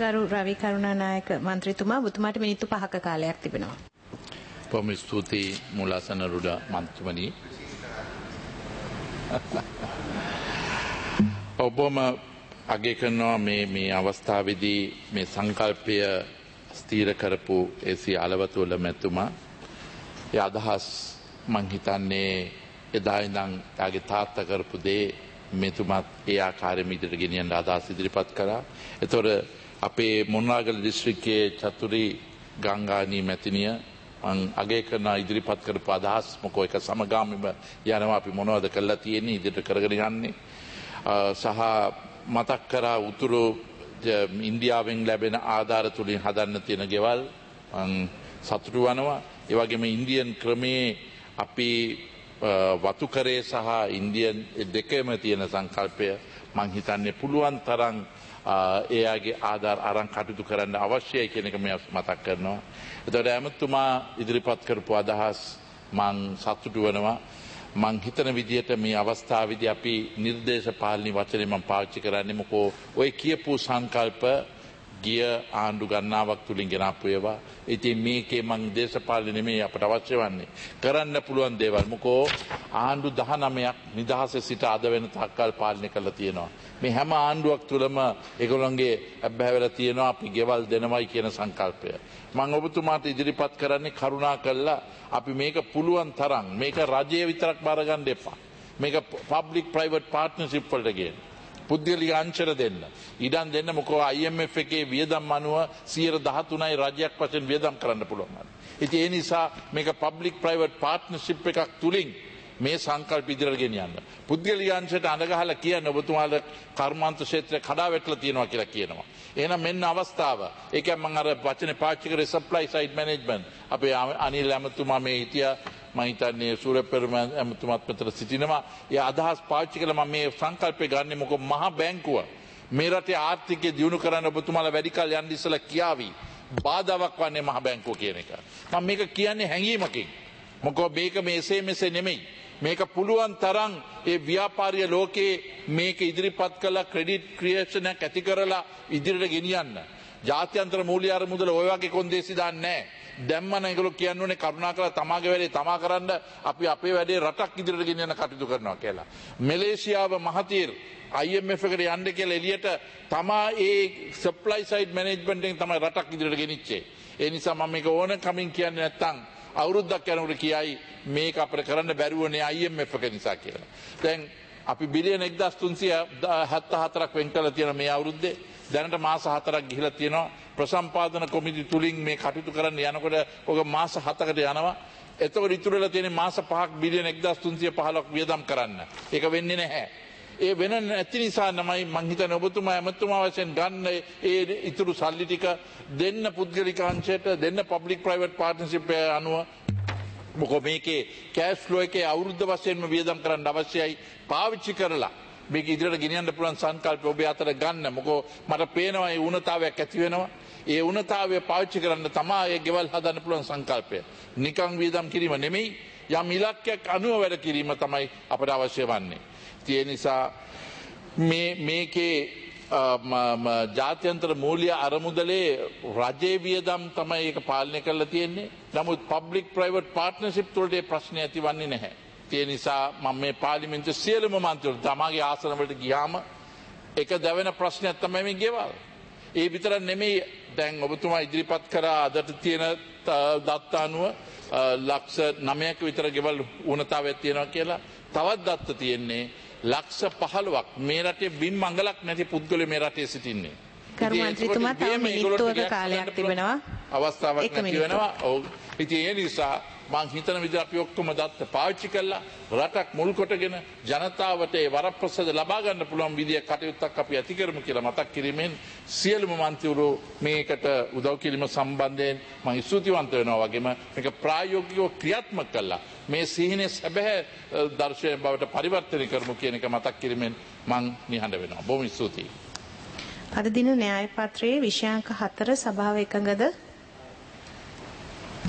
ගරු රවි කරුණානායක මන්ත්‍රීතුමා ඔබතුමාට මිනිත්තු 5ක කාලයක් තිබෙනවා. බොහොම ස්තුතියි මුලාසන රුඩ මන්ත්‍රීතුමනි. ඔබම අගය කරනවා මේ අවස්ථාවේදී මේ සංකල්පය ස්ථීර කරපු ඒ අලවතුල මැතිතුමා. ඒ අදහස් මං හිතන්නේ එදා ඉඳන් යාගේ තාත්තා කරපු දේ මෙතුමත් ඒ ආකාරයෙන්ම ඉදිරියට ගෙනියන්න අදහස් ඉදිරිපත් කරා. ඒතොර අපේ මොණරාගල දිස්ත්‍රික්කයේ චතුරි ගංගානී මැතිණිය මං අගය කරන ඉදිරිපත් කරපු අදහස් මොකෝ එක සමගාමීව යනවා අපි මොනවද කරලා තියෙන්නේ ඉදිරියට කරගෙන යන්නේ සහ මතක් කරා උතුරු ඉන්දියාවෙන් ලැබෙන ආධාර තුලින් හදන්න තියෙන ගෙවල් මං සතුටු වෙනවා. ඒ වගේම ඉන්දියන් ක්‍රමයේ අපි වතුකරේ සහ ඉන්දියන් දෙකම තියෙන සංකල්පය මං හිතන්නේ පුළුවන් තරම් එයාගේ ආධාර අරන් කටයුතු කරන්න අවශ්‍යයි කියන එක මම මතක් කරනවා. එතකොට ඇමතුමා ඉදිරිපත් කරපු අදහස් මං සතුටු වෙනවා. මං හිතන විදිහට මේ අවස්ථාවේදී අපි නිර්දේශ පාලනී වචනේ මම පාවිච්චි කරන්නේ මොකෝ ඔය කියපු සංකල්ප ගිය ආණ්ඩු ගණනාවක් තුලින් ගෙනාපු ඒවා. ඉතින් මේකේ මං දේශපාලන නෙමෙයි අපට අවශ්‍ය වන්නේ. කරන්න පුළුවන් දේවල් මොකෝ ආණ්ඩු 19ක් නිදහසේ සිට අද වෙන තාක්කල් පාලනය කරලා තියෙනවා. මේ හැම ආණ්ඩුවක් තුලම ඒගොල්ලන්ගේ අබ්බැහිවලා තියෙනවා අපි ගෙවල් දෙනවයි කියන සංකල්පය. මම ඔබතුමාට ඉදිරිපත් කරන්නේ කරුණා කළා අපි මේක පුළුවන් තරම් මේක රජයේ විතරක් බාර ගන්න එපා. මේක පබ්ලික් ප්‍රයිවට් පාර්ට්නර්ෂිප් වලට ගේන්න. පුද්ගලික අංශර දෙන්න. ඉඩම් දෙන්න මොකෝ IMF එකේ වියදම් අනුව 13%යි රජයක් වශයෙන් වියදම් කරන්න පුළුවන්. ඉතින් ඒ නිසා මේක පබ්ලික් ප්‍රයිවට් පාර්ට්නර්ෂිප් එකක් තුලින් මේ සංකල්ප ඉදිරියට ගෙනියන්න. පුද්ගලික අංශයට අඳගහලා කියන්න ඔබතුමාලා කර්මාන්ත ක්ෂේත්‍රය කඩා වැටලා තියෙනවා කියලා කියනවා. එහෙනම් මෙන්න අවස්ථාව. ඒකෙන් මම අර වචනේ පාවිච්චි කරේ සප්ලයි සයිඩ් මැනේජ්මන්ට්. අපේ අනිල් ඇමතුමා මේ හිටියා මම හිතන්නේ සූරපෙරම ඇමතුමාත් මෙතන සිටිනවා. ඒ අදහස් පාවිච්චි කළා මම මේ සංකල්පය ගන්නෙ මොකද මහා බැංකුව මේ රටේ ආර්ථිකය දියුණු කරන්න ඔබතුමාලා වැඩි කල යන්න ඉස්සලා කියාවි. බාධාවක් වන්නේ මහා බැංකුව කියන එක. මම මේක කියන්නේ හැංගීමකින්. මොකද මේක මේසේ මෙසේ නෙමෙයි. මේක පුළුවන් තරම් ඒ ව්‍යාපාරීය ලෝකේ මේක ඉදිරිපත් කළා ක්‍රෙඩිට් ක්‍රියේෂන් එක ඇති කරලා ඉදිරියට ගෙනියන්න. ජාත්‍යන්තර මූල්‍ය අරමුදල ඔය වගේ කොන්දේසි දාන්නේ නැහැ. දැම්මම ඒගොල්ලෝ කියන්නේ කරුණාකරලා තමාගේ වැඩේ තමා කරන්න අපි අපේ වැඩේ රටක් ඉදිරියට ගෙනියන්න කටයුතු කරනවා කියලා. මැලේසියාව මහතීර් IMF එකට යන්න කියලා එළියට තමා ඒ සප්ලයි සයිඩ් මැනේජ්මන්ට් එකෙන් තමයි රටක් ඉදිරියට ගෙනිච්චේ. ඒ නිසා මම මේක ඕන කමින් කියන්නේ නැත්තම් අවුරුද්දක් යනකොට කියයි මේක අපිට කරන්න බැරුවනේ IMF එක නිසා කියලා. දැන් අපි බිලියන 1374ක් වෙන් කරලා තියෙන මේ අවුරුද්දේ දැනට මාස 4ක් ගිහිලා තියෙනවා. ප්‍රසම්පාදන කොමිටි තුලින් මේ කටයුතු කරන්න යනකොට ඔක මාස 7කට යනවා. එතකොට ඉතුරු වෙලා තියෙන මාස 5ක් බිලියන 1315ක් වියදම් කරන්න. ඒක වෙන්නේ නැහැ. ඒ වෙන නැති නිසා තමයි මං හිතන්නේ ඔබතුමා ඇමතුමා වශයෙන් ගන්න ඒ ඉතුරු සල්ලි ටික දෙන්න පුද්ගලික අංශයට දෙන්න පබ්ලික් ප්‍රයිවට් පාර්ට්නර්ෂිප් අනුව මොකද මේකේ කෑෂ් ෆ්ලෝ එකේ අවුරුද්ද වශයෙන්ම වියදම් කරන්න අවශ්‍යයි පාවිච්චි කරලා මේක ඉදිරියට ගෙනියන්න පුළුවන් සංකල්ප ඔබ අතර ගන්න. මොකද මට පේනවා ඒ උණතාවයක් ඇති වෙනවා. ඒ උණතාවය පාවිච්චි කරන්න තමයි ඒ ගෙවල් හදන්න පුළුවන් සංකල්පය. නිකන් වියදම් කිරීම නෙමෙයි යම් ඉලක්කයක් අනුව වැඩ කිරීම තමයි අපට අවශ්‍ය වන්නේ. ඒ නිසා මේකේ ජාත්‍යන්තර මූල්‍ය අරමුදලේ රජයේ වියදම් තමයි ඒක පාලනය කරලා තියෙන්නේ. නමුත් පබ්ලික් ප්‍රයිවට් පාර්ට්නර්ෂිප් වලට ඒ ප්‍රශ්නේ ඇතිවන්නේ නැහැ. ඒ නිසා මම මේ පාර්ලිමේන්තුවේ සියලුම මන්ත්‍රීවරු තමගේ ආසන වලට ගියාම එක දැවෙන ප්‍රශ්නයක් තමයි මේ ගෙවල්. ඒ විතර නෙමෙයි දැන් ඔබතුමා ඉදිරිපත් කරා අදට තියෙන දත්ත අනුව ලක්ෂ 9ක විතර ගෙවල් වුණතාවයක් තියෙනවා කියලා. තවත් දත්ත තියෙන්නේ ලක්ෂ 15ක් මේ රටේ බිම් මංගලක් නැති පුද්ගලයෝ මේ රටේ සිටින්නේ. කරු මන්ත්‍රීතුමා තව මිනිත්තුවක කාලයක් තිබෙනවා. අවස්ථාවක් නැති වෙනවා. ඔව්. ඉතින් ඒ නිසා මං හිතන විදිහට අපි ඔක්කොම දත්ත පාවිච්චි කළා රටක් මුල් කොටගෙන ජනතාවට ඒ වරප්‍රසාද ලබා ගන්න පුළුවන් විදිය කටයුත්තක් අපි ඇති කරමු කියලා මතක් කිරීමෙන් සියලුම මන්ත්‍රීවරු මේකට උදව් කිරීම සම්බන්ධයෙන් මම ස්තුතිවන්ත වෙනවා වගේම මේක ප්‍රායෝගිකව ක්‍රියාත්මක කළා මේ සිහිනේ සැබෑ දර්ශනය බවට පරිවර්තනය කරමු කියන එක මතක් කිරීමෙන් මම නිහඬ වෙනවා. බොහොම ස්තුතියි. අද දින න්‍යාය පත්‍රයේ විෂයාංක 4 සභාව එකඟද?